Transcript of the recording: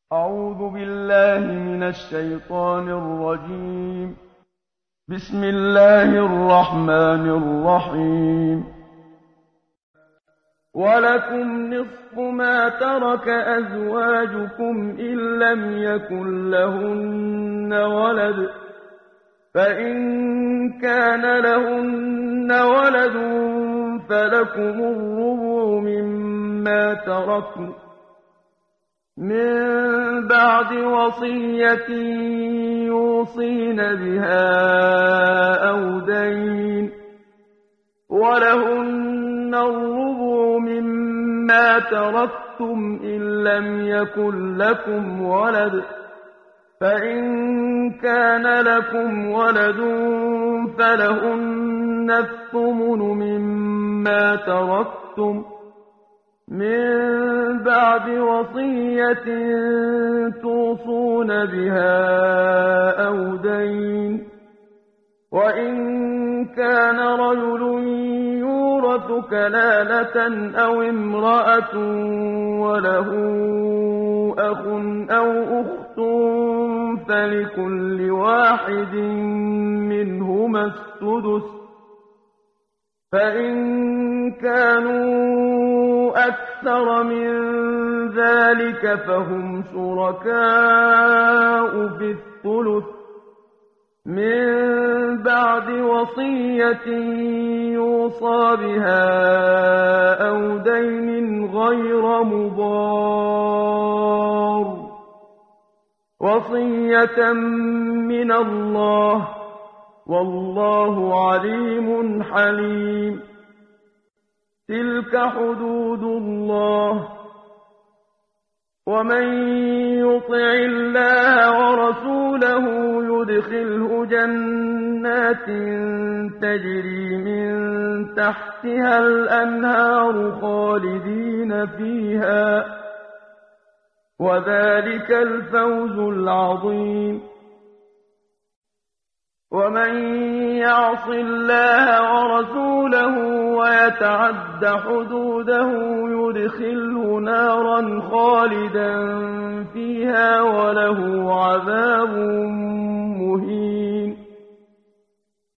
أعوذ بالله من الشيطان الرجيم. بسم الله الرحمن الرحيم. ولكم نصف ما ترك أزواجكم إن لم يكن لهن ولد، فإن كان لهن ولد فلكم الربع مما تركن من بعد وصية يوصين بها أو دين، ولهن الربع مما تركتم إن لم يكن لكم ولد، فإن كان لكم ولد فلهن الثمن مما تركتم من بعد وصية توصون بها أو دين، وإن كان رجل يورث كلالة أو امرأة وله أخ أو أخت فلكل واحد منهما السدس، فإن كانوا أكثر من ذلك فهم شركاء في الثلث من بعد وصية يوصى بها أو دين غير مضار، وصية من الله، والله عليم حليم. تلك حدود الله، ومن يطع الله ورسوله يدخله جنات تجري من تحتها الأنهار خالدين فيها، وذلك الفوز العظيم. ومن يعص الله ورسوله ويتعد حدوده يدخله نارا خالدا فيها وله عذاب مهين.